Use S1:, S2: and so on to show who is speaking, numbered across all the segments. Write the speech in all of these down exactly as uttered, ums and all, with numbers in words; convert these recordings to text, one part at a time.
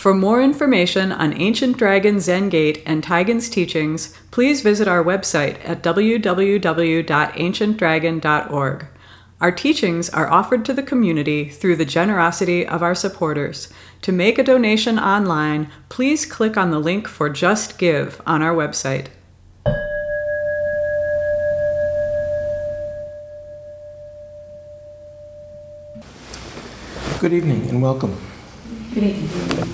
S1: For more information on Ancient Dragon Zen Gate and Taigen's teachings, please visit our website at w w w dot ancient dragon dot org. Our teachings are offered to the community through the generosity of our supporters. To make a donation online, please click on the link for Just Give on our website.
S2: Good evening and welcome.
S3: Good evening.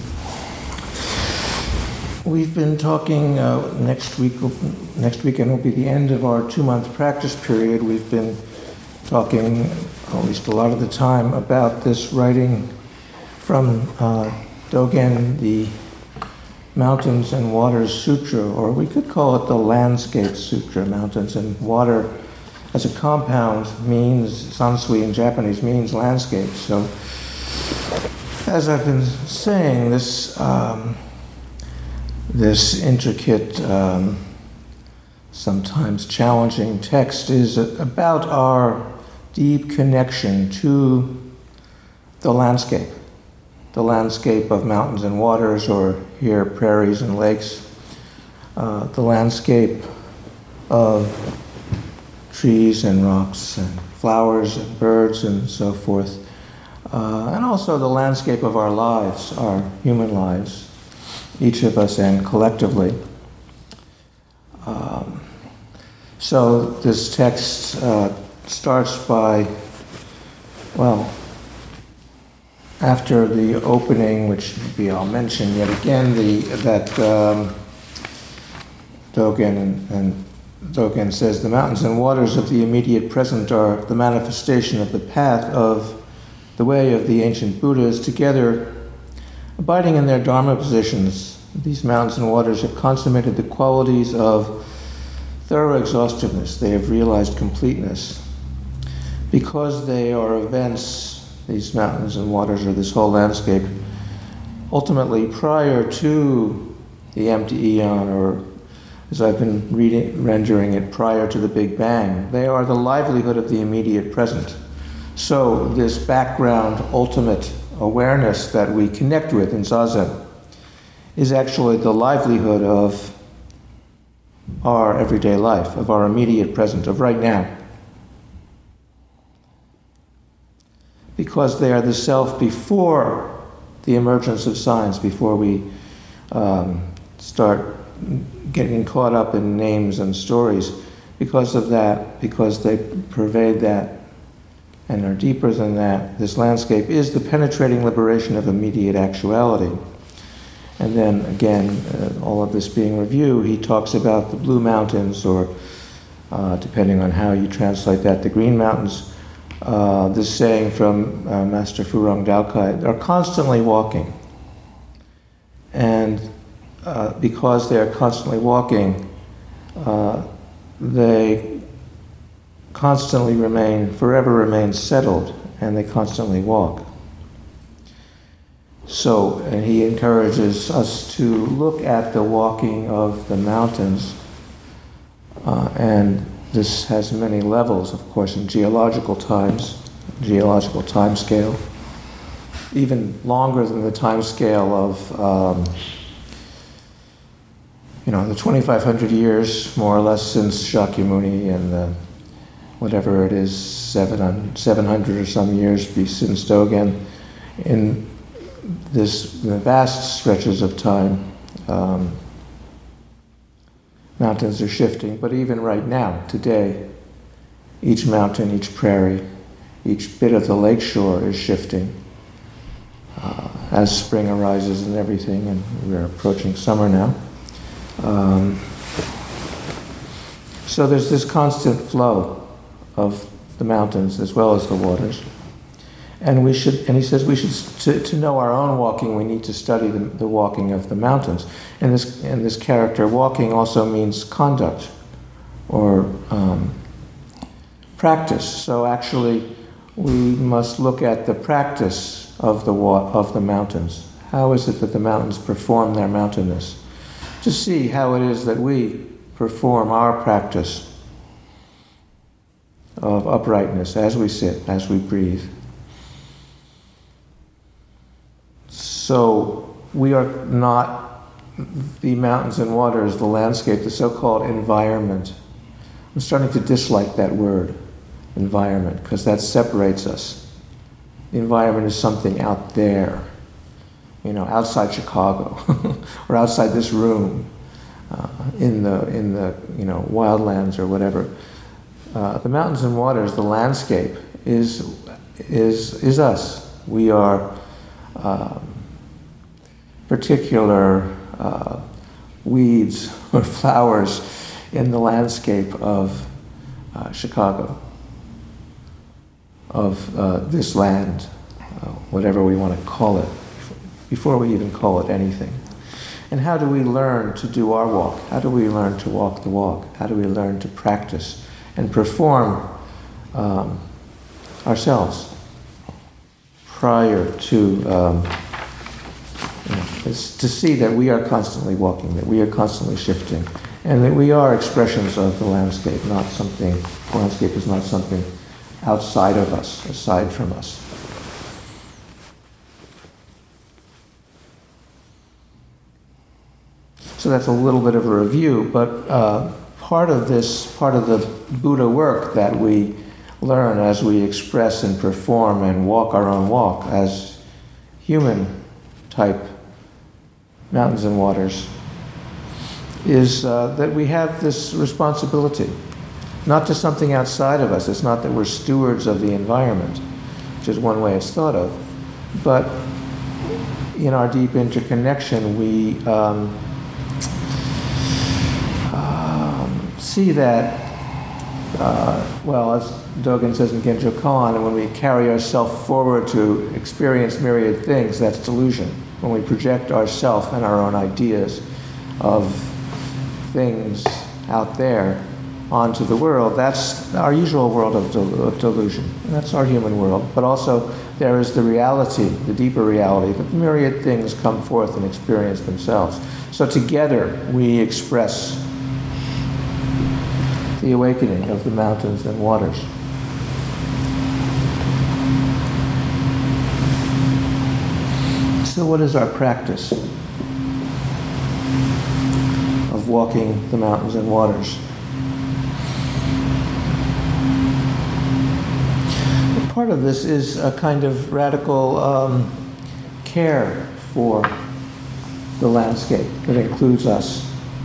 S2: We've been talking uh, next week. Next weekend will be the end of our two-month practice period. We've been talking, at least a lot of the time, about this writing from uh, Dogen, the Mountains and Waters Sutra, or we could call it the Landscape Sutra. Mountains and water as a compound means, Sansui in Japanese means landscape. So, as I've been saying, this um, this intricate, um, sometimes challenging text is about our deep connection to the landscape, the landscape of mountains and waters, or here prairies and lakes, uh, the landscape of trees and rocks and flowers and birds and so forth, uh, and also the landscape of our lives, our human lives, each of us and collectively. Um, so this text uh, starts by, well, after the opening, which maybe I'll mention yet again, the that um, Dogen and, and Dogen says, the mountains and waters of the immediate present are the manifestation of the path of the way of the ancient Buddhas. Together, abiding in their Dharma positions, these mountains and waters have consummated the qualities of thorough exhaustiveness. They have realized completeness. Because they are events, these mountains and waters, or this whole landscape, ultimately prior to the empty eon, or as I've been reading, rendering it, prior to the Big Bang, they are the livelihood of the immediate present. So this background ultimate awareness that we connect with in Zazen is actually the livelihood of our everyday life, of our immediate present, of right now. Because they are the self before the emergence of science, before we um, start getting caught up in names and stories. Because of that, because they pervade that and are deeper than that, this landscape is the penetrating liberation of immediate actuality. And then again, uh, all of this being review, he talks about the Blue Mountains, or uh, depending on how you translate that, the Green Mountains. Uh, this saying from uh, Master Furong Daokai, are constantly walking. And uh, because they are constantly walking, uh, they constantly remain, forever remain settled, and they constantly walk. So, and he encourages us to look at the walking of the mountains, uh, and this has many levels, of course, in geological times, geological time scale, even longer than the time scale of, um, you know, the twenty-five hundred years, more or less, since Shakyamuni, and the, whatever it is, seven hundred or some years since Dogen. In this the vast stretches of time, um, mountains are shifting, but even right now, today, each mountain, each prairie, each bit of the lakeshore is shifting uh, as spring arises and everything, and we're approaching summer now. Um, so there's this constant flow of the mountains as well as the waters. And we should, and he says we should, to, to know our own walking, we need to study the, the walking of the mountains. And this, and this character, walking, also means conduct or um, practice. So actually, we must look at the practice of the wa- of the mountains. How is it that the mountains perform their mountainness? To see how it is that we perform our practice of uprightness as we sit, as we breathe. So we are not the mountains and waters, the landscape, the so-called environment. I'm starting to dislike that word, environment, because that separates us. The environment is something out there, you know, outside Chicago, or outside this room, uh, in the in the you know wildlands or whatever. Uh, the mountains and waters, the landscape, is is is us. We are um, particular uh, weeds or flowers in the landscape of uh, Chicago, of uh, this land, uh, whatever we want to call it, before we even call it anything. And how do we learn to do our walk? How do we learn to walk the walk? How do we learn to practice and perform um, ourselves prior to um, you know, is to see that we are constantly walking, that we are constantly shifting, and that we are expressions of the landscape, not something, the landscape is not something outside of us, aside from us. So that's a little bit of a review, but uh, part of this, part of the Buddha work that we learn as we express and perform and walk our own walk as human type mountains and waters is uh, that we have this responsibility, not to something outside of us. It's not that we're stewards of the environment, which is one way it's thought of, but in our deep interconnection, we um, um, see that, uh, well, as Dogen says in Genjo Kan, when we carry ourselves forward to experience myriad things, that's delusion. When we project ourselves and our own ideas of things out there onto the world, that's our usual world of, del- of delusion. And that's our human world. But also there is the reality, the deeper reality, that myriad things come forth and experience themselves. So together we express the awakening of the mountains and waters. So what is our practice of walking the mountains and waters? Part of this is a kind of radical um, care for the landscape that includes us.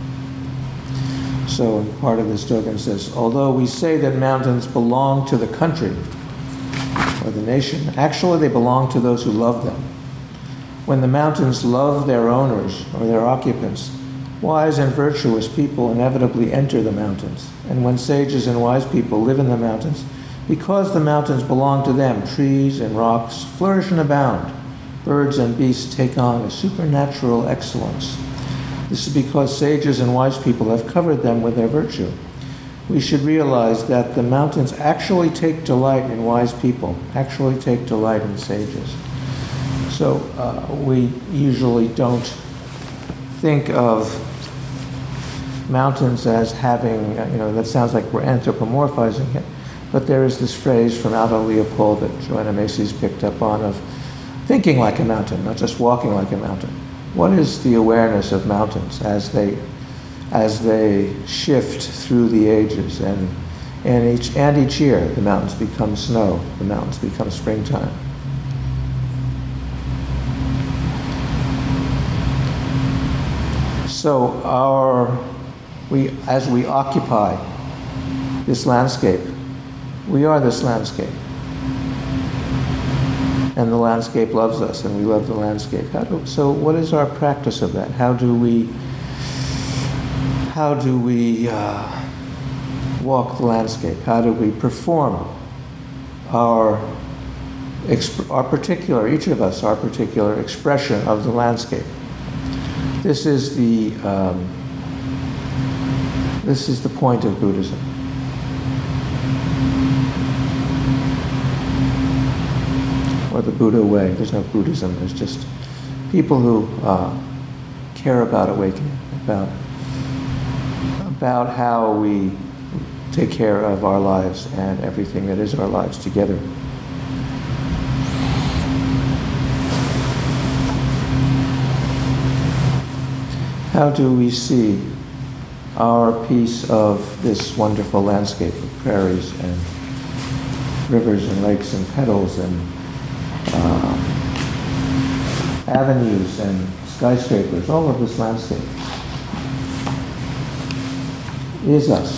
S2: So part of this Dogen says, although we say that mountains belong to the country or the nation, actually they belong to those who love them. When the mountains love their owners or their occupants, wise and virtuous people inevitably enter the mountains. And when sages and wise people live in the mountains, because the mountains belong to them, trees and rocks flourish and abound. Birds and beasts take on a supernatural excellence. This is because sages and wise people have covered them with their virtue. We should realize that the mountains actually take delight in wise people, actually take delight in sages. So uh, we usually don't think of mountains as having, you know, that sounds like we're anthropomorphizing it, but there is this phrase from Aldo Leopold that Joanna Macy's picked up on of thinking like a mountain, not just walking like a mountain. What is the awareness of mountains as they as they shift through the ages, and and each and each year the mountains become snow, the mountains become springtime. So our we as we occupy this landscape, we are this landscape. And the landscape loves us, and we love the landscape. How do, so what is our practice of that? How do we, how do we uh, walk the landscape? How do we perform our, exp- our particular, each of us, our particular expression of the landscape? This is the, um, this is the point of Buddhism. Or the Buddha way. There's no Buddhism. There's just people who uh, care about awakening, about about how we take care of our lives and everything that is our lives together. how do we see our piece of this wonderful landscape of prairies and rivers and lakes and petals and uh, avenues and skyscrapers, all of this landscape is us.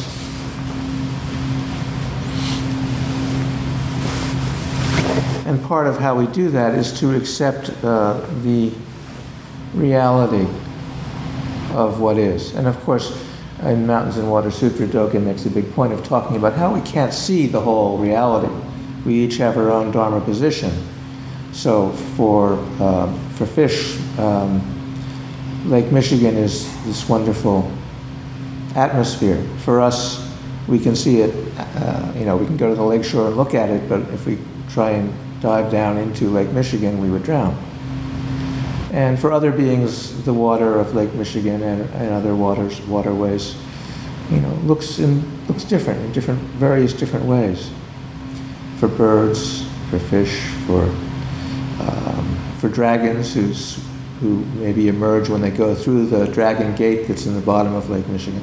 S2: And part of how we do that is to accept uh, the reality of what is. And of course, in Mountains and Water Sutra, Dogen makes a big point of talking about how we can't see the whole reality. We each have our own Dharma position. So for, uh, for fish, um, Lake Michigan is this wonderful atmosphere. For us, we can see it, uh, you know, we can go to the lakeshore and look at it, but if we try and dive down into Lake Michigan, we would drown. And for other beings, the water of Lake Michigan and, and other waters, waterways, you know, looks in, looks different in different, various different ways. For birds, for fish, for um, for dragons who's, who maybe emerge when they go through the dragon gate that's in the bottom of Lake Michigan.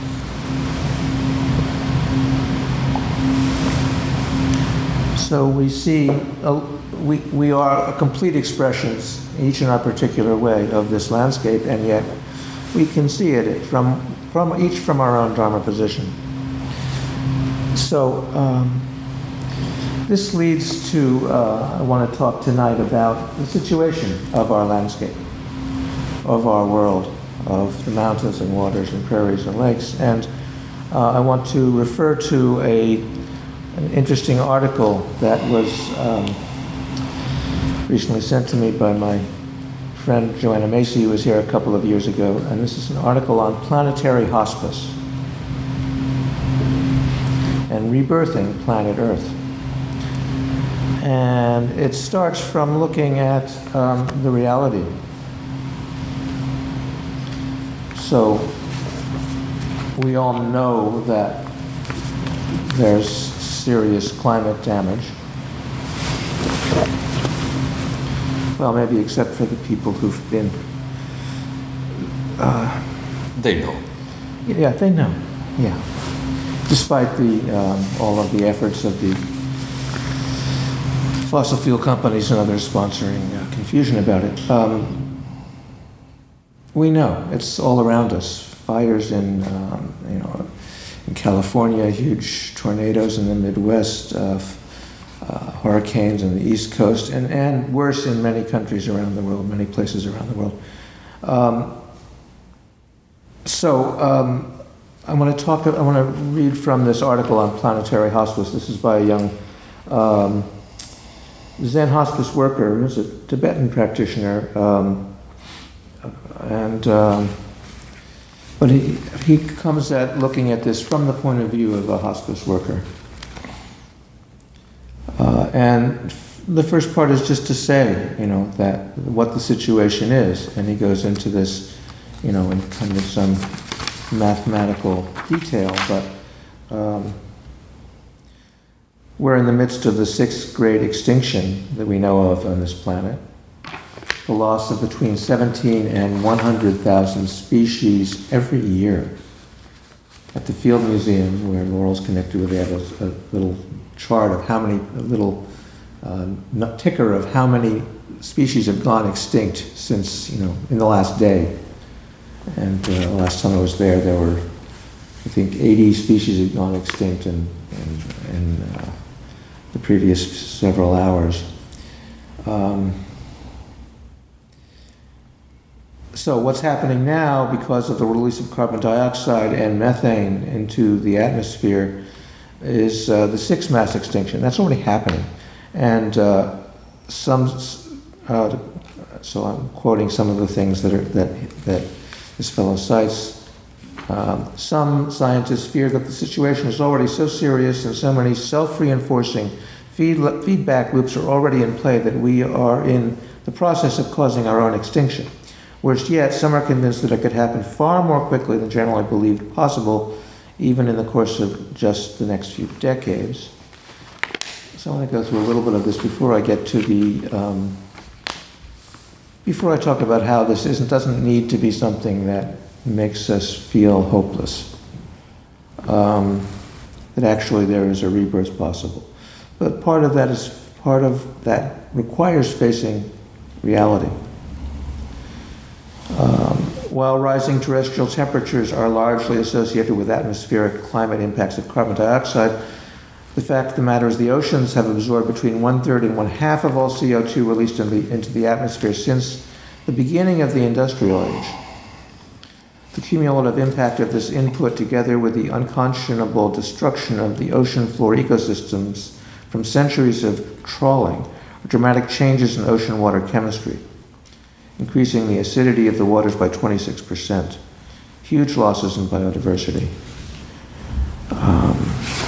S2: So we see, a, we, we are complete expressions, each in our particular way, of this landscape, and yet we can see it from, from each from our own Dharma position. So um, this leads to, uh, I want to talk tonight about the situation of our landscape, of our world, of the mountains and waters and prairies and lakes. And uh, I want to refer to a an interesting article that was um, recently sent to me by my friend Joanna Macy, who was here a couple of years ago, and this is an article on planetary hospice and rebirthing planet Earth. And it starts from looking at um, the reality. So we all know that there's serious climate damage. Well, maybe except for the people who've been... Uh,
S4: they know.
S2: Yeah, they know, yeah. Despite the um, all of the efforts of the fossil fuel companies and others sponsoring uh, confusion about it. Um, we know, it's all around us. Fires in, um, you know, in California, huge tornadoes in the Midwest, uh, uh, hurricanes on the East Coast, and, and worse in many countries around the world, many places around the world. Um, so um, I want to talk, I want to read from this article on planetary hospice. This is by a young um, Zen hospice worker who's a Tibetan practitioner, um, and um, but he, he comes at looking at this from the point of view of a hospice worker. Uh, and the first part is just to say, you know, that what the situation is, and he goes into this, you know, in kind of some mathematical detail, but um, we're in the midst of the sixth great extinction that we know of on this planet. The loss of between seventeen and one hundred thousand species every year. At the Field Museum, where Laurel's connected with, they have a, a little chart of how many, a little uh, ticker of how many species have gone extinct since, you know, in the last day. And uh, the last time I was there, there were, I think, eighty species had gone extinct in, in, in uh, the previous several hours. Um, So what's happening now, because of the release of carbon dioxide and methane into the atmosphere, is uh, the sixth mass extinction. That's already happening. And uh, some, uh, so I'm quoting some of the things that are, that, that this fellow cites. Um, some scientists fear that the situation is already so serious and so many self-reinforcing feed, feedback loops are already in play that we are in the process of causing our own extinction. Worse yet, some are convinced that it could happen far more quickly than generally believed possible, even in the course of just the next few decades. So I want to go through a little bit of this before I get to the um, before I talk about how this isn't, doesn't need to be something that makes us feel hopeless, um, that actually there is a rebirth possible. But part of that is, part of that requires facing reality. Um, while rising terrestrial temperatures are largely associated with atmospheric climate impacts of carbon dioxide, the fact of the matter is the oceans have absorbed between one-third and one-half of all C O two released in the, into the atmosphere since the beginning of the industrial age. The cumulative impact of this input, together with the unconscionable destruction of the ocean floor ecosystems from centuries of trawling, are dramatic changes in ocean water chemistry, increasing the acidity of the waters by twenty-six percent. Huge losses in biodiversity. Um,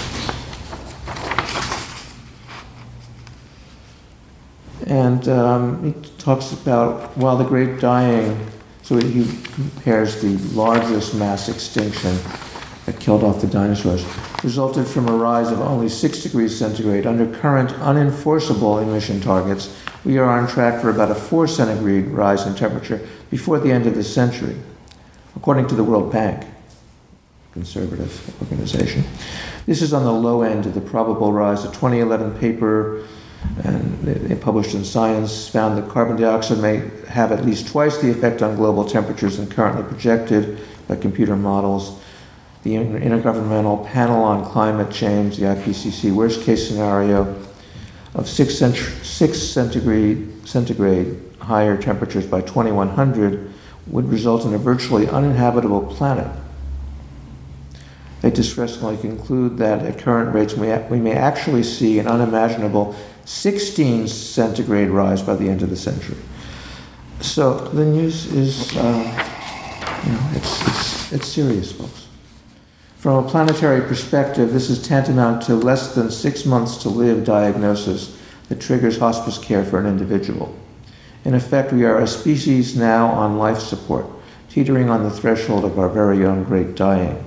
S2: And um, he talks about, while the great dying, so he compares the largest mass extinction that killed off the dinosaurs, resulted from a rise of only six degrees centigrade. Under current unenforceable emission targets, we are on track for about a four centigrade rise in temperature before the end of this century, according to the World Bank, conservative organization. This is on the low end of the probable rise. A twenty eleven paper and it published in Science found that carbon dioxide may have at least twice the effect on global temperatures than currently projected by computer models. The Intergovernmental Panel on Climate Change, the I P C C, worst case scenario of six, cent- six centigrade, centigrade higher temperatures by twenty-one hundred would result in a virtually uninhabitable planet. They distressingly conclude that at current rates we, we may actually see an unimaginable sixteen centigrade rise by the end of the century. So the news is, uh, you know, it's, it's, it's serious, folks. From a planetary perspective, this is tantamount to less than six months to live diagnosis that triggers hospice care for an individual. In effect, we are a species now on life support, teetering on the threshold of our very own great dying.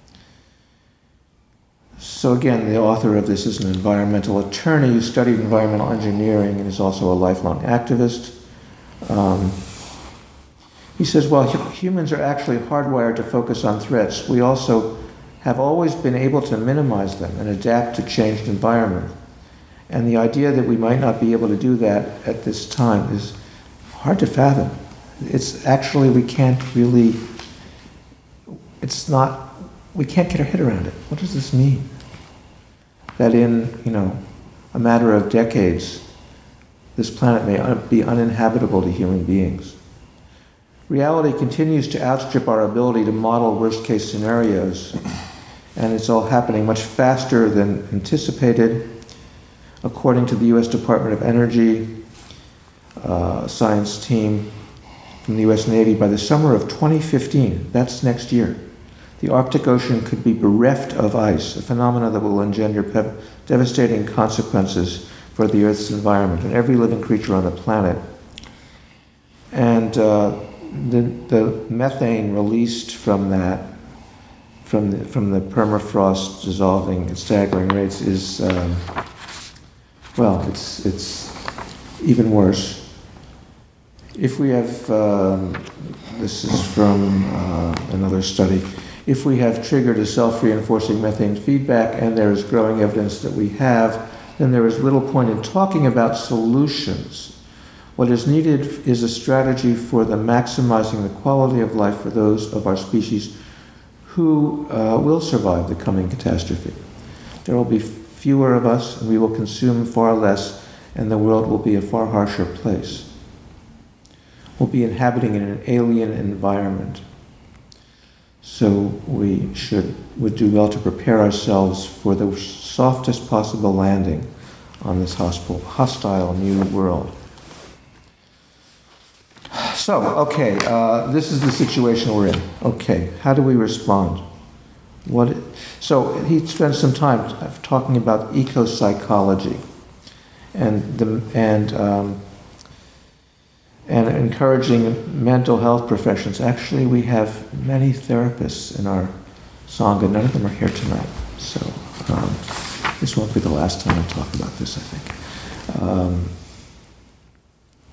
S2: So again, the author of this is an environmental attorney who studied environmental engineering and is also a lifelong activist. Um, he says, while hu- humans are actually hardwired to focus on threats, we also have always been able to minimize them and adapt to changed environment. And the idea that we might not be able to do that at this time is hard to fathom. It's actually, we can't really, it's not, we can't get our head around it. What does this mean? That in, you know, a matter of decades, this planet may un- be uninhabitable to human beings. Reality continues to outstrip our ability to model worst-case scenarios, and it's all happening much faster than anticipated. According to the U S Department of Energy uh, science team from the U S Navy, by the summer of twenty fifteen, that's next year, the Arctic Ocean could be bereft of ice, a phenomenon that will engender pe- devastating consequences for the Earth's environment and every living creature on the planet. And uh, the, the methane released from that, from the, from the permafrost dissolving at staggering rates, is um, well, it's it's even worse. If we have, um, this is from uh, another study. If we have triggered a self-reinforcing methane feedback and there is growing evidence that we have, then there is little point in talking about solutions. What is needed is a strategy for the maximizing the quality of life for those of our species who uh, will survive the coming catastrophe. There will be fewer of us, and we will consume far less, and the world will be a far harsher place. We'll be inhabiting in an alien environment. So we should would do well to prepare ourselves for the softest possible landing on this hostile, hostile new world. So, okay, uh, this is the situation we're in. Okay, how do we respond? What? So he spends some time talking about eco-psychology and the and. Um, and encouraging mental health professions. Actually, we have many therapists in our Sangha. None of them are here tonight. So um, this won't be the last time I talk about this, I think. Um,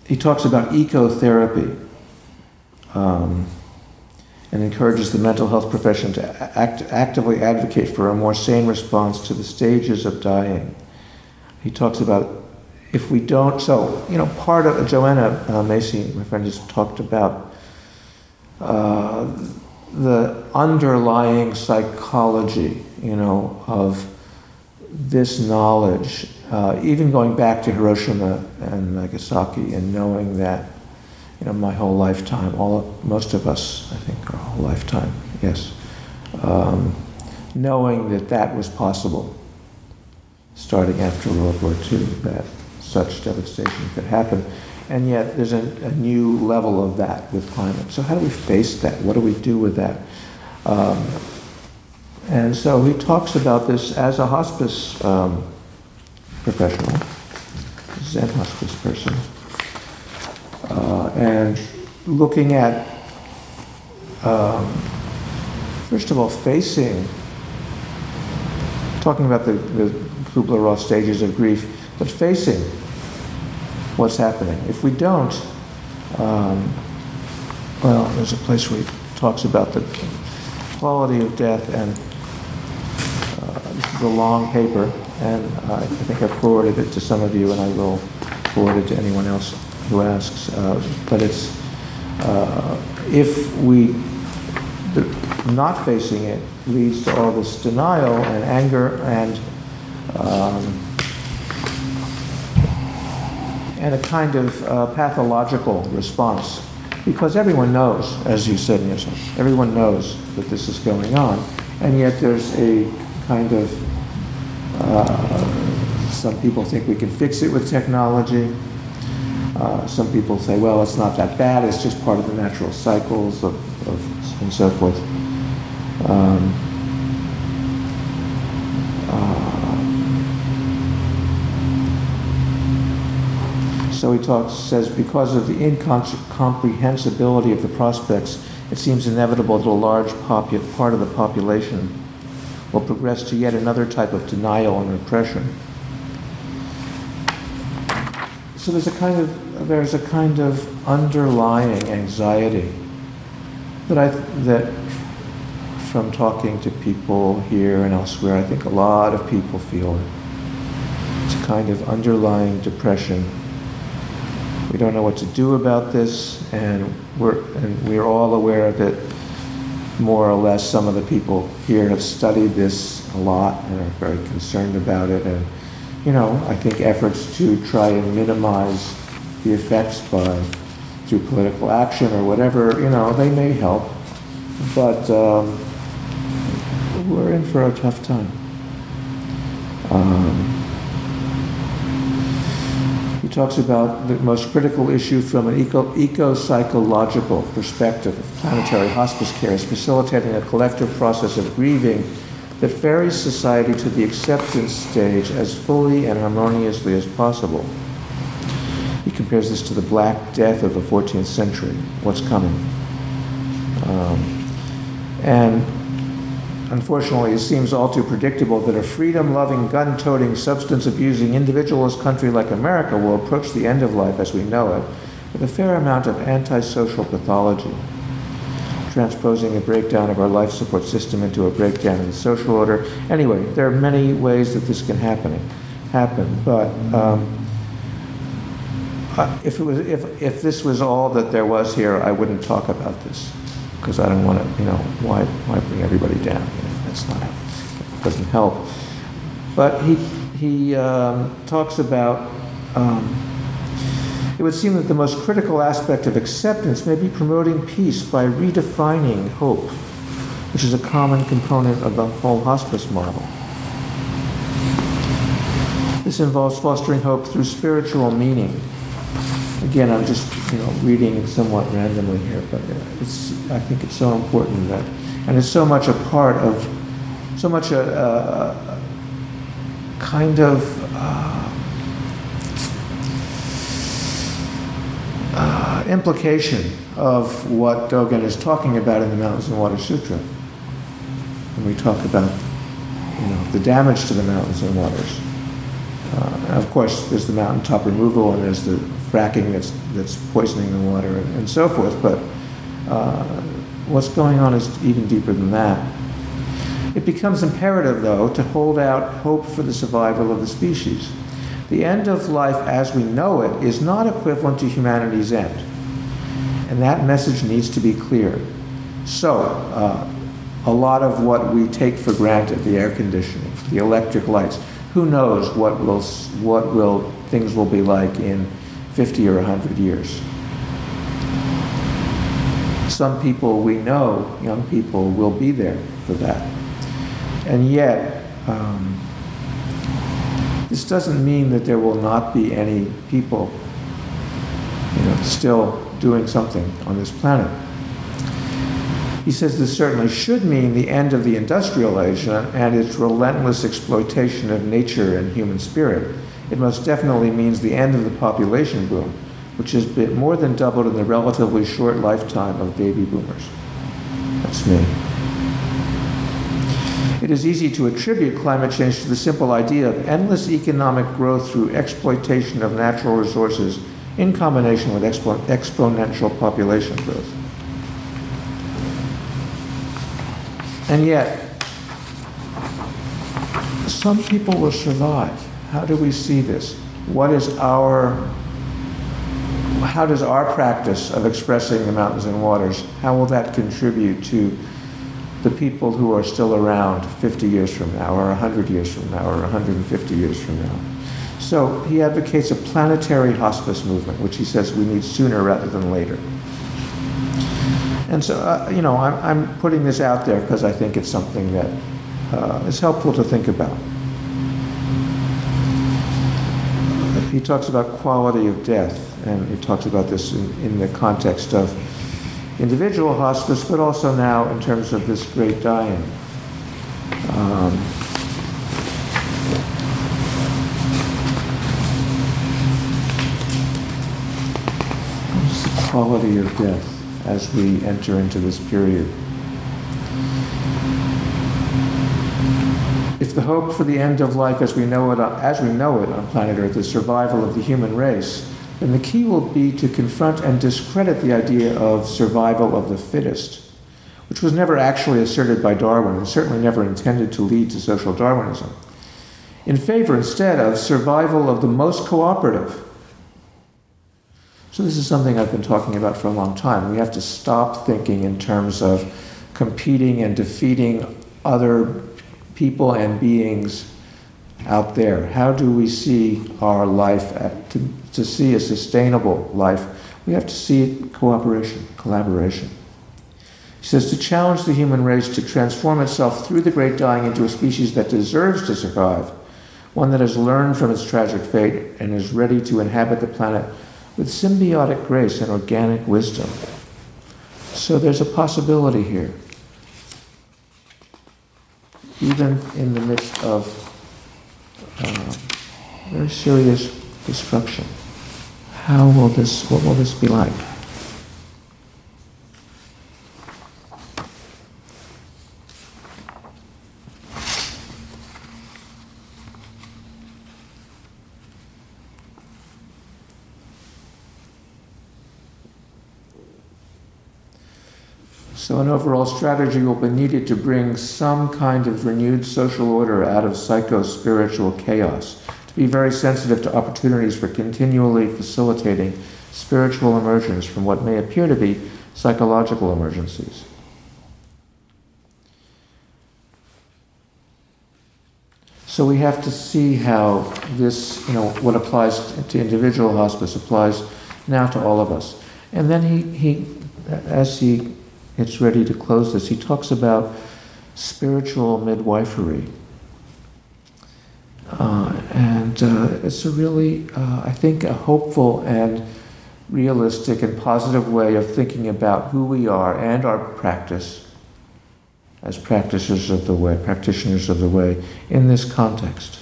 S2: he talks about ecotherapy um, and encourages the mental health profession to act, actively advocate for a more sane response to the stages of dying. He talks about if we don't, so, you know, part of, Joanna uh, Macy, my friend, just talked about uh, the underlying psychology, you know, of this knowledge, uh, even going back to Hiroshima and Nagasaki and knowing that, you know, my whole lifetime, all of, most of us, I think, our whole lifetime, yes, um, knowing that that was possible, starting after World War Two, that such devastation could happen. And yet there's a, a new level of that with climate. So how do we face that? What do we do with that? Um, and so he talks about this as a hospice um, professional, Zen hospice person, uh, and looking at, um, first of all, facing, talking about the, the Kubler-Ross stages of grief, but facing what's happening. If we don't, um, well, there's a place where he talks about the quality of death, and uh, this is a long paper, and uh, I think I've forwarded it to some of you, and I will forward it to anyone else who asks. Uh, but it's, uh, if we, the, not facing it leads to all this denial and anger and um, and a kind of uh, pathological response, because everyone knows, as you said in yourself, everyone knows that this is going on, and yet there's a kind of, uh, some people think we can fix it with technology, uh, some people say, well, it's not that bad, it's just part of the natural cycles of, of and so forth. Um, So he talks, says, because of the incomprehensibility of the prospects, it seems inevitable that a large popu- part of the population will progress to yet another type of denial and repression. So there's a kind of there's a kind of underlying anxiety that I that from talking to people here and elsewhere, I think a lot of people feel it. It's a kind of underlying depression. We don't know what to do about this, and we're and we're all aware of it, more or less. Some of the people here have studied this a lot and are very concerned about it. And, you know, I think efforts to try and minimize the effects by through political action or whatever, you know, they may help. But um, we're in for a tough time. Um, He talks about the most critical issue from an eco, eco-psychological perspective of planetary hospice care is facilitating a collective process of grieving that ferries society to the acceptance stage as fully and harmoniously as possible. He compares this to the Black Death of the fourteenth century, what's coming. Um, and unfortunately, it seems all too predictable that a freedom-loving, gun-toting, substance-abusing, individualist country like America will approach the end of life as we know it with a fair amount of antisocial pathology, transposing a breakdown of our life support system into a breakdown in the social order. Anyway, there are many ways that this can happen, happen. But um, if it was, if if this was all that there was here, I wouldn't talk about this, because I don't want to, you know, why why bring everybody down? You know, that's not, it doesn't help. But he he um, talks about, um, it would seem that the most critical aspect of acceptance may be promoting peace by redefining hope, which is a common component of the whole hospice model. This involves fostering hope through spiritual meaning. Again, I'm just, you know, reading it somewhat randomly here, but it's, I think it's so important that, and it's so much a part of, so much a, a, a kind of uh, uh, implication of what Dogen is talking about in the Mountains and Water Sutra. When we talk about, you know, the damage to the mountains and waters. Uh, and of course, there's the mountaintop removal and there's the fracking that's, that's poisoning the water and, and so forth. But uh, what's going on is even deeper than that. It becomes imperative, though, to hold out hope for the survival of the species. The end of life as we know it is not equivalent to humanity's end. And that message needs to be clear. So, uh, a lot of what we take for granted, the air conditioning, the electric lights, who knows what will, what will things will be like in fifty or one hundred years. Some people we know, young people, will be there for that. And yet, um, this doesn't mean that there will not be any people, you know, still doing something on this planet. He says this certainly should mean the end of the industrial age and its relentless exploitation of nature and human spirit. It most definitely means the end of the population boom, which has been more than doubled in the relatively short lifetime of baby boomers. That's me. It is easy to attribute climate change to the simple idea of endless economic growth through exploitation of natural resources in combination with expo- exponential population growth. And yet, some people will survive. How do we see this? What is our, how does our practice of expressing the mountains and waters, how will that contribute to the people who are still around fifty years from now, or one hundred years from now, or one hundred fifty years from now? So he advocates a planetary hospice movement, which he says we need sooner rather than later. And so, uh, you know, I'm, I'm putting this out there because I think it's something that uh, is helpful to think about. He talks about quality of death, and he talks about this in, in the context of individual hospice, but also now in terms of this great dying. Um, what's the quality of death as we enter into this period? If the hope for the end of life as we know it, as we know it on planet Earth is survival of the human race, then the key will be to confront and discredit the idea of survival of the fittest, which was never actually asserted by Darwin and certainly never intended to lead to social Darwinism, in favor instead of survival of the most cooperative. So this is something I've been talking about for a long time. We have to stop thinking in terms of competing and defeating other people and beings out there. How do we see our life, at, to, to see a sustainable life? We have to see cooperation, collaboration. He says to challenge the human race to transform itself through the great dying into a species that deserves to survive, one that has learned from its tragic fate and is ready to inhabit the planet with symbiotic grace and organic wisdom. So there's a possibility here, even in the midst of uh, very serious destruction. How will this, what will this be like? So an overall strategy will be needed to bring some kind of renewed social order out of psycho-spiritual chaos, to be very sensitive to opportunities for continually facilitating spiritual emergence from what may appear to be psychological emergencies. So we have to see how this, you know, what applies to individual hospice applies now to all of us. And then he, he as he gets ready to close this, he talks about spiritual midwifery. Uh, and uh, it's a really, uh, I think, a hopeful and realistic and positive way of thinking about who we are and our practice as practitioners of the way, practitioners of the way in this context.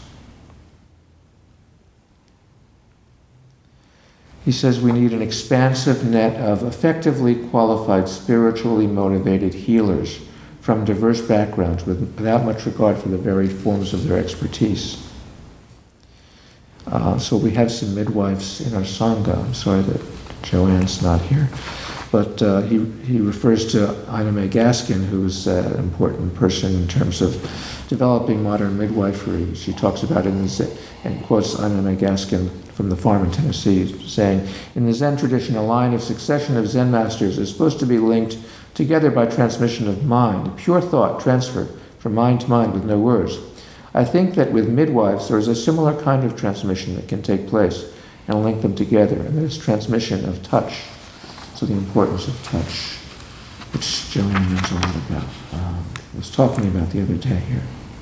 S2: He says we need an expansive net of effectively qualified, spiritually motivated healers from diverse backgrounds with, without much regard for the varied forms of their expertise. Uh, so we have some midwives in our Sangha. I'm sorry that Joanne's not here. But uh, he, he refers to Ina May Gaskin, who's uh, an important person in terms of developing modern midwifery. She talks about it in the Zen, and quotes Ina May Gaskin from the farm in Tennessee, saying, "In the Zen tradition, a line of succession of Zen masters is supposed to be linked together by transmission of mind, pure thought transferred from mind to mind with no words. I think that with midwives, there is a similar kind of transmission that can take place and link them together, and that is transmission of touch." So the importance of touch, which Joanne knows a lot about, um, was talking about the other day here.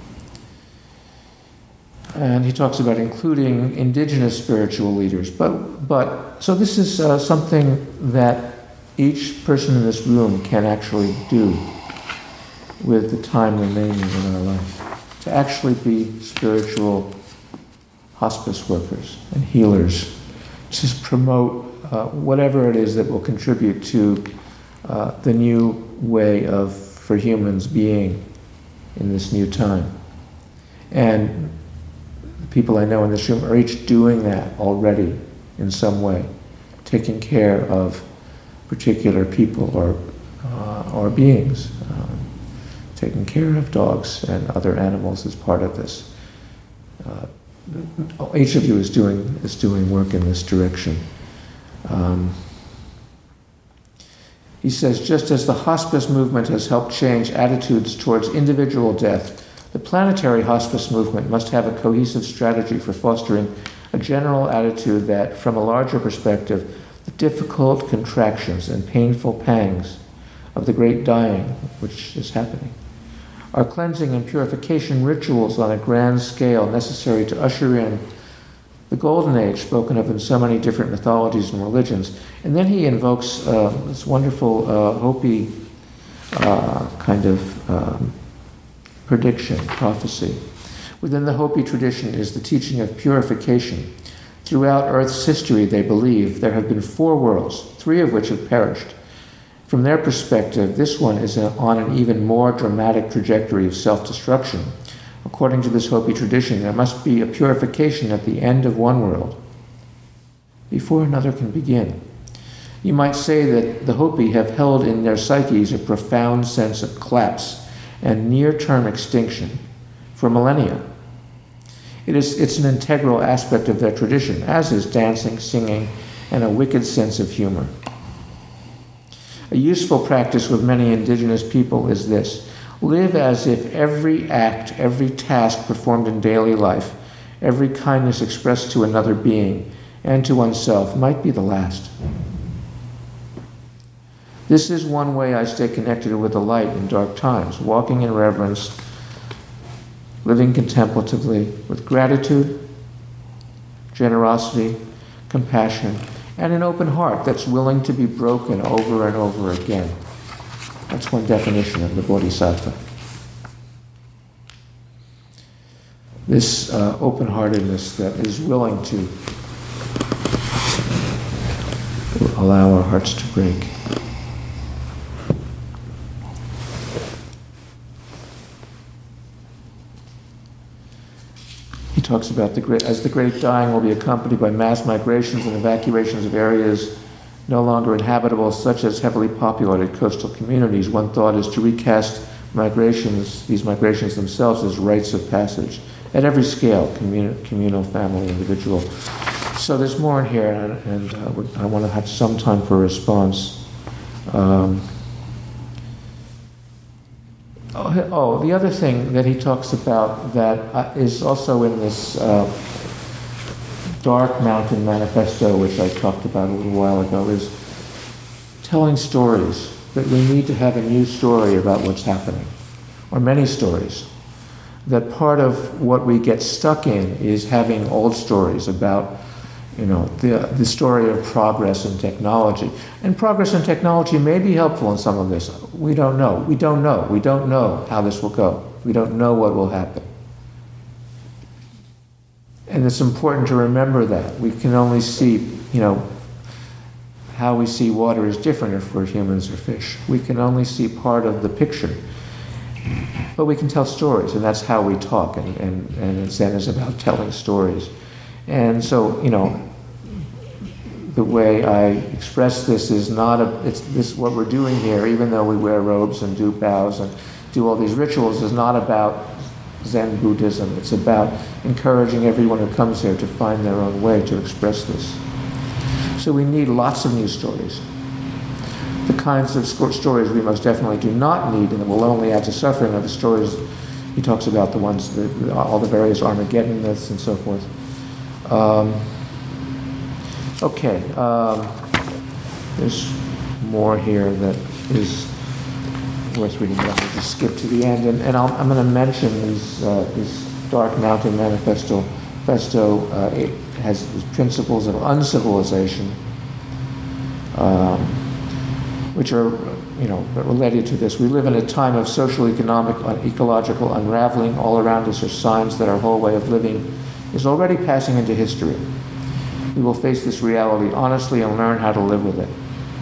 S2: And he talks about including indigenous spiritual leaders. But, but so this is uh, something that each person in this room can actually do with the time remaining in our life, to actually be spiritual hospice workers and healers, to promote Uh, whatever it is that will contribute to uh, the new way of, for humans being in this new time. And the people I know in this room are each doing that already in some way, taking care of particular people or, uh, or beings, um, taking care of dogs and other animals as part of this. Uh, each of you is doing, is doing work in this direction. Um, he says, just as the hospice movement has helped change attitudes towards individual death, the planetary hospice movement must have a cohesive strategy for fostering a general attitude that, from a larger perspective, the difficult contractions and painful pangs of the great dying, which is happening, are cleansing and purification rituals on a grand scale necessary to usher in the Golden Age spoken of in so many different mythologies and religions. And then he invokes uh, this wonderful uh, Hopi uh, kind of um, prediction, prophecy. Within the Hopi tradition is the teaching of purification. Throughout Earth's history, they believe, there have been four worlds, three of which have perished. From their perspective, this one is on an even more dramatic trajectory of self-destruction. According to this Hopi tradition, there must be a purification at the end of one world before another can begin. You might say that the Hopi have held in their psyches a profound sense of collapse and near-term extinction for millennia. It is, it's an integral aspect of their tradition, as is dancing, singing, and a wicked sense of humor. A useful practice with many indigenous people is this: live as if every act, every task performed in daily life, every kindness expressed to another being and to oneself might be the last. This is one way I stay connected with the light in dark times, walking in reverence, living contemplatively, with gratitude, generosity, compassion, and an open heart that's willing to be broken over and over again. That's one definition of the Bodhisattva. This uh, open-heartedness that is willing to allow our hearts to break. He talks about the great, as the great dying will be accompanied by mass migrations and evacuations of areas no longer inhabitable, such as heavily populated coastal communities. One thought is to recast migrations, these migrations themselves, as rites of passage at every scale, communal, communal family, individual. So there's more in here, and, and uh, I want to have some time for a response. Um, oh, oh, the other thing that he talks about that uh, is also in this uh, Dark Mountain Manifesto, which I talked about a little while ago, is telling stories, that we need to have a new story about what's happening, or many stories. That part of what we get stuck in is having old stories about, you know, the, the story of progress in technology. And progress in technology may be helpful in some of this. We don't know. We don't know. We don't know how this will go. We don't know what will happen. And it's important to remember that. We can only see, you know, how we see water is different if we're humans or fish. We can only see part of the picture. But we can tell stories, and that's how we talk. And, and, and Zen is about telling stories. And so, you know, the way I express this is not a, it's this, what we're doing here, even though we wear robes and do bows and do all these rituals, is not about Zen Buddhism. It's about encouraging everyone who comes here to find their own way to express this. So we need lots of new stories. The kinds of stories we most definitely do not need and that will only add to suffering are the stories, he talks about the ones, that, all the various Armageddon myths and so forth. Um, okay, um, there's more here that is worth reading, but I'll just skip to the end. And, and I'll, I'm going to mention these, uh, these Dark Mountain Manifesto. Manifesto uh, it has these principles of uncivilization, um, which are, you know, related to this. We live in a time of social, economic, ecological unraveling. All around us are signs that our whole way of living is already passing into history. We will face this reality honestly and learn how to live with it.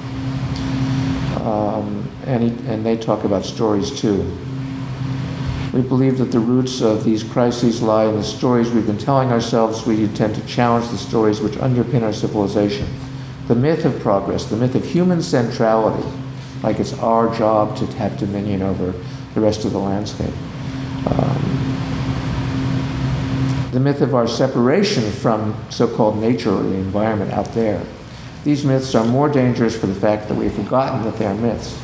S2: Um, and, he, and they talk about stories too. We believe that the roots of these crises lie in the stories we've been telling ourselves. We intend to challenge the stories which underpin our civilization. The myth of progress, the myth of human centrality, like it's our job to have dominion over the rest of the landscape. Um, the myth of our separation from so-called nature or the environment out there. These myths are more dangerous for the fact that we've forgotten that they are myths.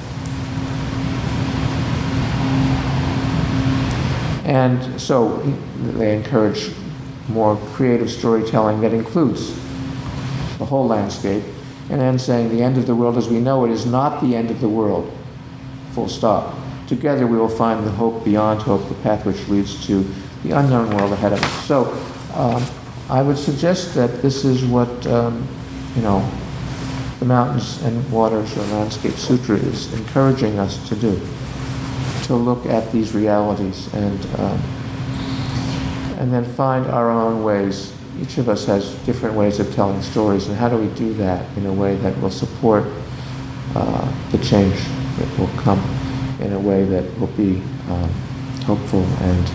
S2: And so they encourage more creative storytelling that includes the whole landscape, and then saying the end of the world as we know it is not the end of the world, full stop. Together we will find the hope beyond hope, the path which leads to the unknown world ahead of us. So um, I would suggest that this is what, um, you know, the Mountains and Waters or Landscape Sutra is encouraging us to do, to look at these realities and um, and then find our own ways. Each of us has different ways of telling stories, and how do we do that in a way that will support uh, the change that will come in a way that will be um, hopeful and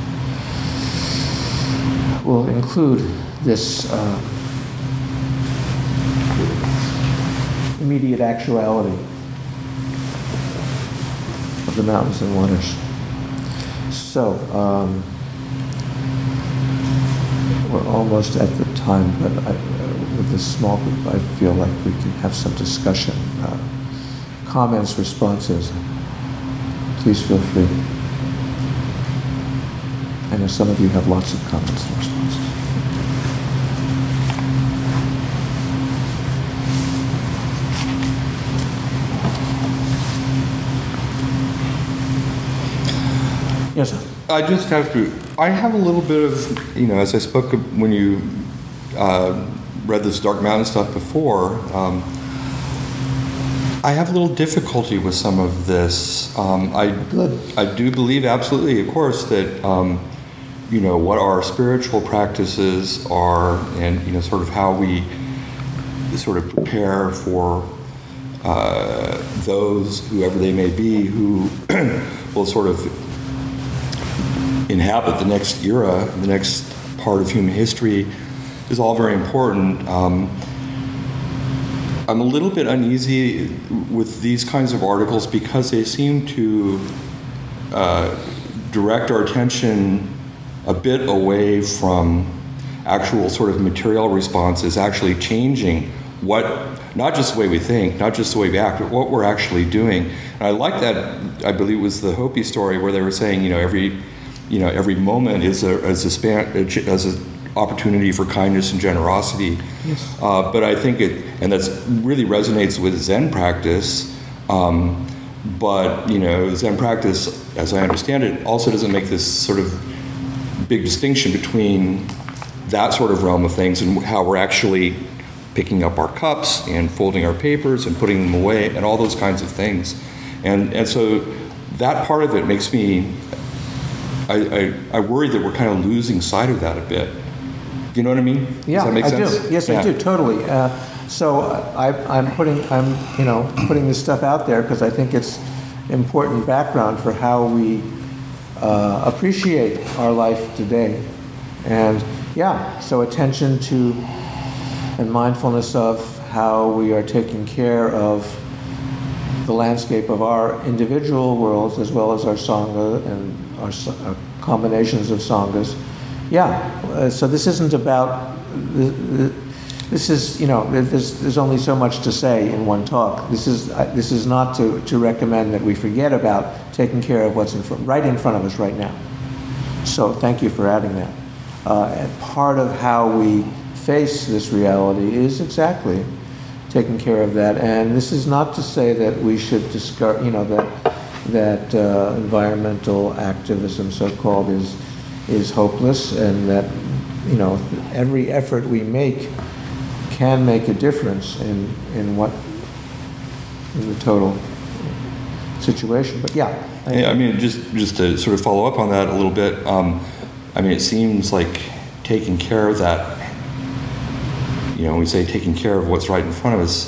S2: will include this uh, immediate actuality of the mountains and waters. So, um, we're almost at the time, but I, uh, with this small group, I feel like we can have some discussion, uh, comments, responses. Please feel free. I know some of you have lots of comments and responses. Yes, sir.
S4: I just have to, I have a little bit of, you know, as I spoke when you uh, read this Dark Mountain stuff before, um, I have a little difficulty with some of this. Um, I,
S2: Good.
S4: I do believe absolutely, of course, that, um, you know, what our spiritual practices are and, you know, sort of how we sort of prepare for uh, those, whoever they may be, who will sort of inhabit the next era, the next part of human history, is all very important. Um, I'm a little bit uneasy with these kinds of articles because they seem to uh, direct our attention a bit away from actual sort of material responses, actually changing what, not just the way we think, not just the way we act, but what we're actually doing. And I like that, I believe it was the Hopi story where they were saying, you know, every You know, every moment is a is a span as an opportunity for kindness and generosity.
S2: Yes.
S4: Uh, but I think it, and that's really resonates with Zen practice. Um, but you know, Zen practice, as I understand it, also doesn't make this sort of big distinction between that sort of realm of things and how we're actually picking up our cups and folding our papers and putting them away and all those kinds of things. And and so that part of it makes me. I, I, I worry that we're kind of losing sight of that a bit. Do you know what I mean?
S2: Yeah,
S4: Does that make
S2: I
S4: sense?
S2: do. Yes,
S4: yeah.
S2: I do, totally. Uh, so I, I'm putting, I'm, you know, putting this stuff out there because I think it's important background for how we uh, appreciate our life today. And yeah, so attention to and mindfulness of how we are taking care of the landscape of our individual worlds as well as our sangha and our, our combinations of sanghas. Yeah, uh, so this isn't about, this is, you know, there's, there's only so much to say in one talk. This is uh, this is not to, to recommend that we forget about taking care of what's in front, right in front of us right now. So thank you for adding that. Uh, and part of how we face this reality is exactly taking care of that. And this is not to say that we should discard, you know, that that uh, environmental activism, so-called, is is hopeless, and that, you know, every effort we make can make a difference in in what in the total situation. But yeah,
S4: yeah, I mean, just just to sort of follow up on that a little bit. Um, I mean, it seems like taking care of that. You know, we say taking care of what's right in front of us.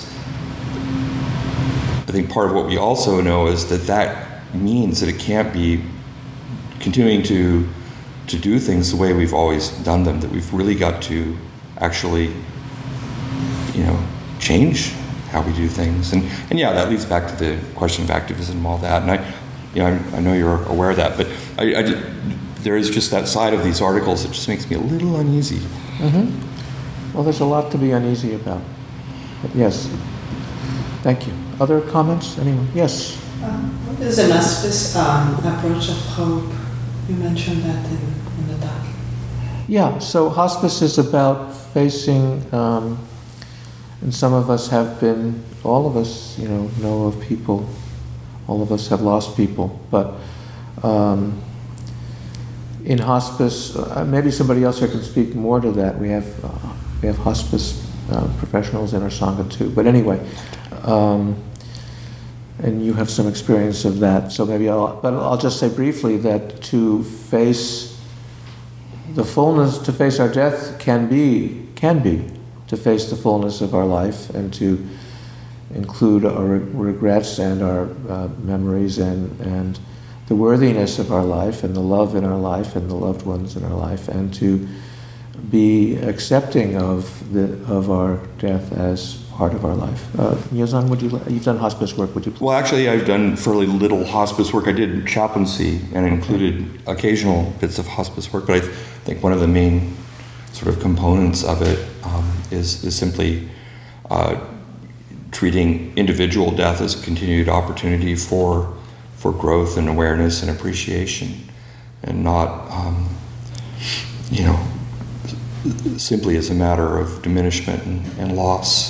S4: I think part of what we also know is that that means that it can't be continuing to to do things the way we've always done them. That we've really got to actually, you know, change how we do things. And and yeah, that leads back to the question of activism and all that. And I, you know, I, I know you're aware of that, but I, I just, there is just that side of these articles that just makes me a little uneasy.
S2: Mm-hmm. Well, there's a lot to be uneasy about. But yes, thank you. Other comments? Anyone? Yes.
S3: Um, what is an hospice um, approach of hope? You mentioned that in, in the talk.
S2: Yeah, so hospice is about facing, um, and some of us have been, all of us, you know, know of people, all of us have lost people, but um, in hospice, uh, maybe somebody else here can speak more to that. We have uh, we have hospice uh, professionals in our Sangha too. But anyway, um, and you have some experience of that, so maybe I'll, but I'll just say briefly that to face the fullness, to face our death can be, can be, to face the fullness of our life and to include our regrets and our uh, memories and, and the worthiness of our life and the love in our life and the loved ones in our life, and to be accepting of the of our death as part of our life. Uh, Myozan, would you, you've done hospice work, would you please?
S4: Well, actually, I've done fairly little hospice work. I did chaplaincy and included occasional bits of hospice work, but I th- think one of the main sort of components of it um, is, is simply uh, treating individual death as a continued opportunity for for growth and awareness and appreciation, and not, um, you know, simply as a matter of diminishment and, and loss.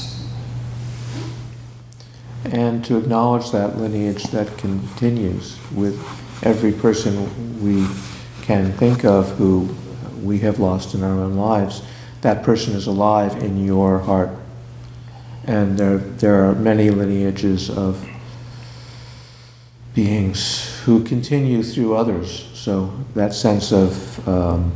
S2: And to acknowledge that lineage that continues with every person we can think of who we have lost in our own lives. That person is alive in your heart. And there, there are many lineages of beings who continue through others. So that sense of um,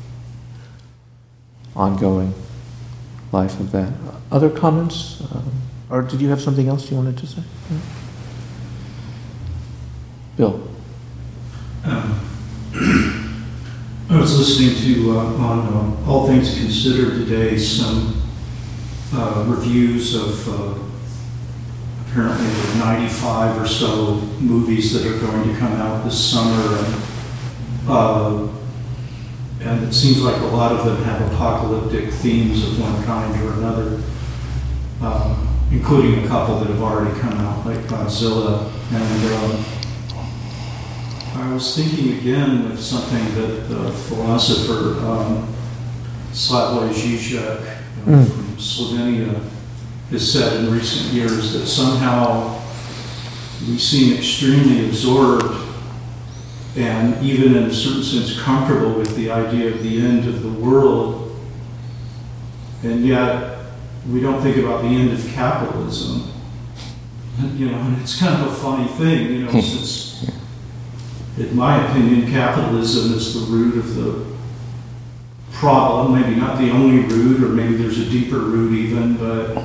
S2: ongoing life of that. Other comments? Um, or did you have something else you wanted to say? Yeah. Bill?
S5: Um, I was listening to, uh, on uh, All Things Considered today, some uh, reviews of uh, apparently ninety-five or so movies that are going to come out this summer, and uh, and it seems like a lot of them have apocalyptic themes of one kind or another, uh, including a couple that have already come out, like Godzilla. And um, I was thinking again of something that the philosopher um, Slavoj Žižek mm. from Slovenia has said in recent years, that somehow we seem extremely absorbed and even in a certain sense comfortable with the idea of the end of the world, and yet we don't think about the end of capitalism. You know, and it's kind of a funny thing, you know, since, in my opinion, capitalism is the root of the problem, maybe not the only root, or maybe there's a deeper root even, but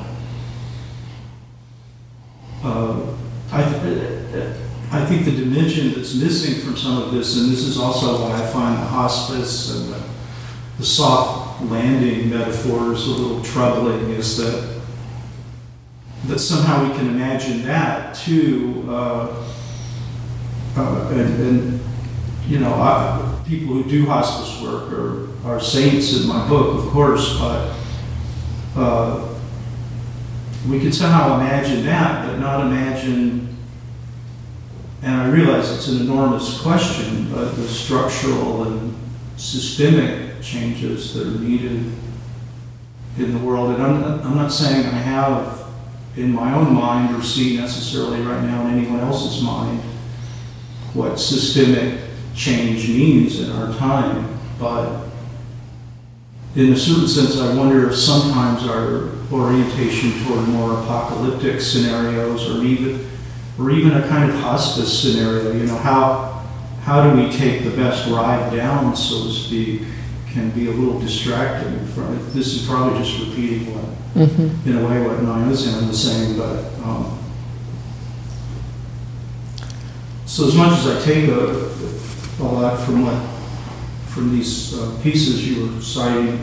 S5: uh, I, I think the dimension that's missing from some of this, and this is also why I find the hospice and the, the soft landing metaphor is a little troubling, is that that somehow we can imagine that too, uh, uh, and, and you know, I, people who do hospice work are, are saints in my book, of course, but uh, we can somehow imagine that, but not imagine, and I realize it's an enormous question, but the structural and systemic changes that are needed in the world. And I'm, I'm not saying I have in my own mind or see necessarily right now in anyone else's mind what systemic change means in our time, but in a certain sense I wonder if sometimes our orientation toward more apocalyptic scenarios, or even or even a kind of hospice scenario, you know, how how do we take the best ride down, so to speak, can be a little distracting from it. This is probably just repeating what, mm-hmm. in a way, what Nyanzen was saying, but um, so as much as I take a, a lot from what from these uh, pieces you were citing,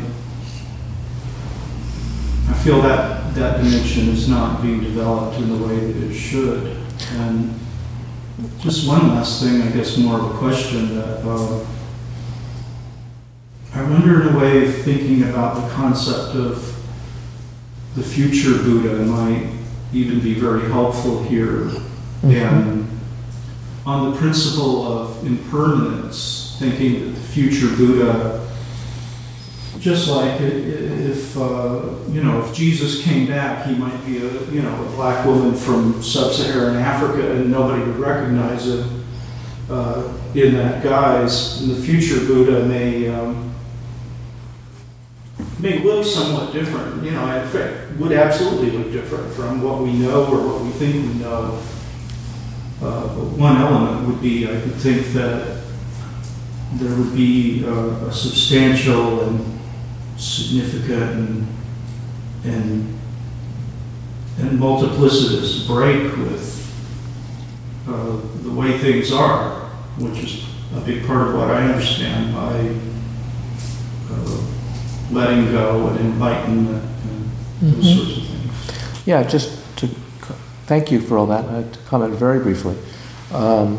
S5: I feel that that dimension is not being developed in the way that it should. And just one last thing, I guess more of a question, that uh, I wonder in a way of thinking about the concept of the future Buddha might even be very helpful here. Mm-hmm. And on the principle of impermanence, thinking that the future Buddha, just like if, uh, you know, if Jesus came back, he might be a, you know, a black woman from sub-Saharan Africa and nobody would recognize him uh, in that guise. And the future Buddha may um, may look somewhat different, you know, in fact, would absolutely look different from what we know or what we think we know. Uh, but one element would be, I would think that there would be uh, a substantial and significant and, and, and multiplicitous break with uh, the way things are, which is a big part of what I understand by uh, letting go and enlightenment and mm-hmm. those sorts of things.
S2: Yeah, just to thank you for all that. I had to comment very briefly. Um,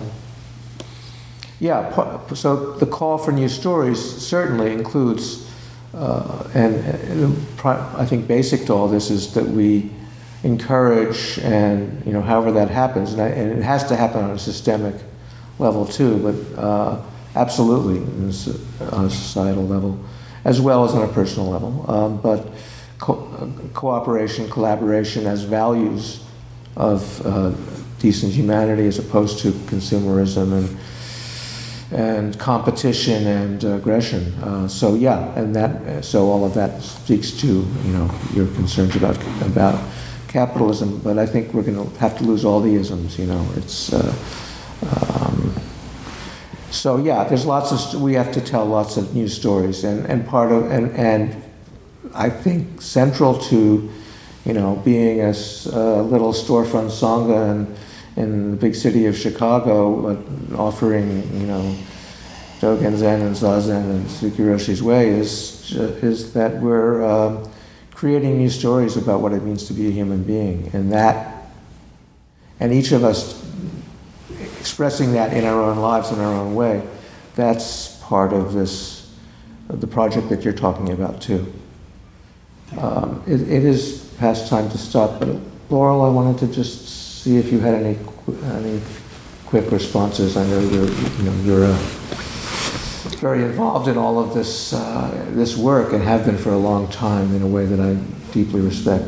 S2: yeah, so the call for new stories certainly includes, uh, and, and I think basic to all this is that we encourage, and you know, however that happens, and, I, and it has to happen on a systemic level too, but uh, absolutely on a societal level, as well as on a personal level. Um, but co- cooperation, collaboration as values of uh, decent humanity, as opposed to consumerism and and competition and aggression. Uh, so yeah, and that so all of that speaks to, you know, your concerns about about capitalism. But I think we're going to have to lose all the isms. You know, it's uh, um, so yeah. There's lots of st- we have to tell lots of new stories, and and part of and and I think central to, you know, being a uh, little storefront sangha and in the big city of Chicago, uh, offering, you know, Dogen Zen and Zazen and Suki Roshi's way is is that we're uh, creating new stories about what it means to be a human being, and that, and each of us expressing that in our own lives in our own way. That's part of this, of the project that you're talking about too. Um, it, it is past time to stop, but Laurel, I wanted to just see if you had any any quick responses. I know you're you know you're uh, very involved in all of this uh, this work and have been for a long time in a way that I deeply respect.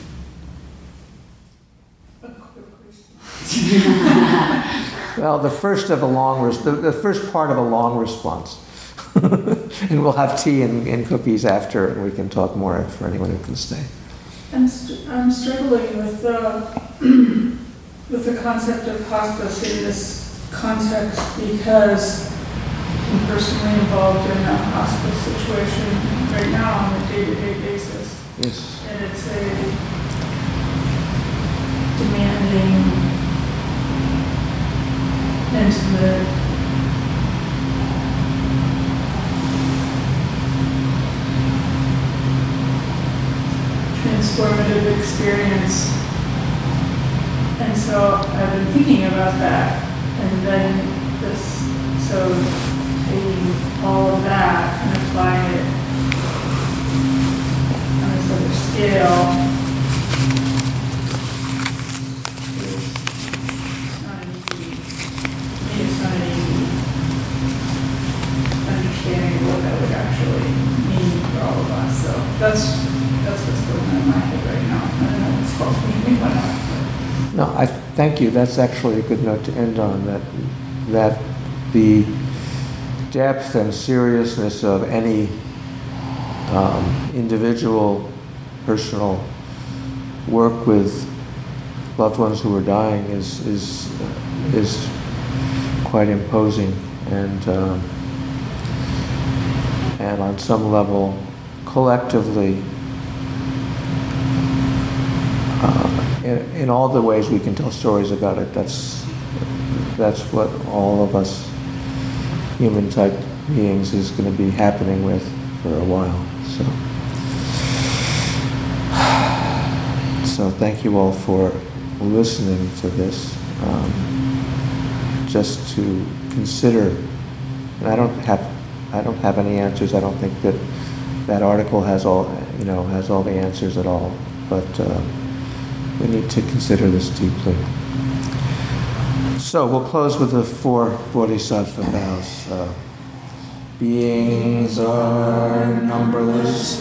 S2: Well, the first of a long res- the, the first part of a long response, and we'll have tea and, and cookies after, and we can talk more for anyone who can stay.
S6: I'm, st- I'm struggling with uh, with the concept of hospice in this context because I'm personally involved in a hospice situation right now on a day-to-day basis.
S2: Yes.
S6: And it's a demanding, intimate, transformative experience. And so I've been thinking about that, and then this, so taking all of that and applying it on a sort of scale is not an easy, to me it's not an easy understanding of what that would actually mean for all of us. So that's that's what's going on in my head right now. I don't know what's supposed to mean what not.
S2: No, I thank you. That's actually a good note to end on, that that the depth and seriousness of any um, individual, personal work with loved ones who are dying is is is quite imposing, and um, and on some level, collectively, uh, in, in all the ways we can tell stories about it, that's that's what all of us human type beings is going to be happening with for a while. So, so thank you all for listening to this. Um, just to consider, and I don't have, I don't have any answers. I don't think that that article has all, you know, has all the answers at all. But uh, we need to consider this deeply. So we'll close with the four Bodhisattva vows. Uh, beings are numberless.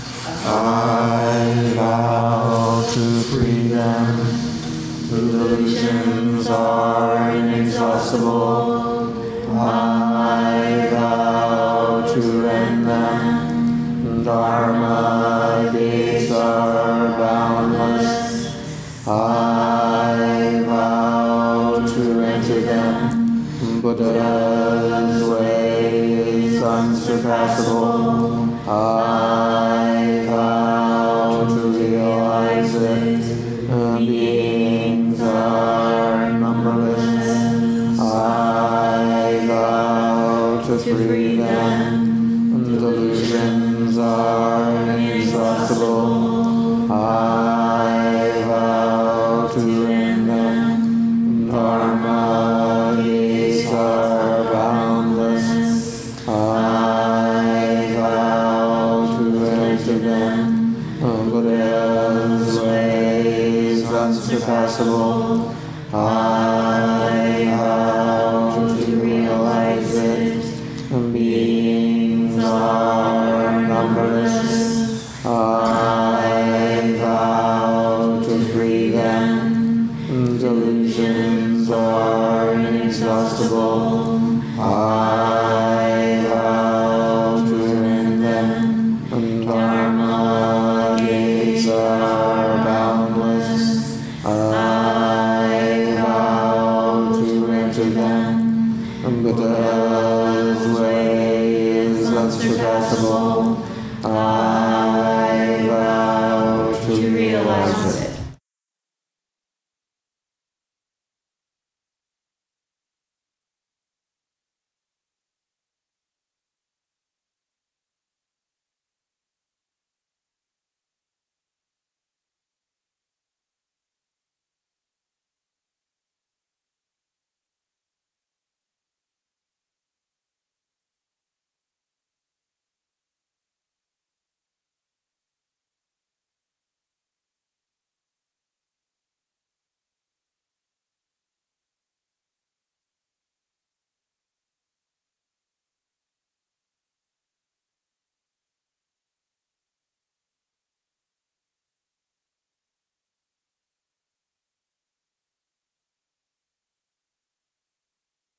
S2: I vow to free them. Illusions are inexhaustible. I vow to end them. Dharma gates are boundless. I vow to enter them. Buddha's way is unsurpassable. I vow to realize it. Uh, beings are numberless. I vow to free them. Delusions are inexhaustible. I vow to end them. Dharma gates are boundless. I vow to enter them. Buddha's way is unsurpassable. I vow to realize it. Beings are numberless. I vow to free them. Delusions are inexhaustible. I vow to end them. Dharma gates are boundless. I vow to enter them. Buddha's way is unsurpassable.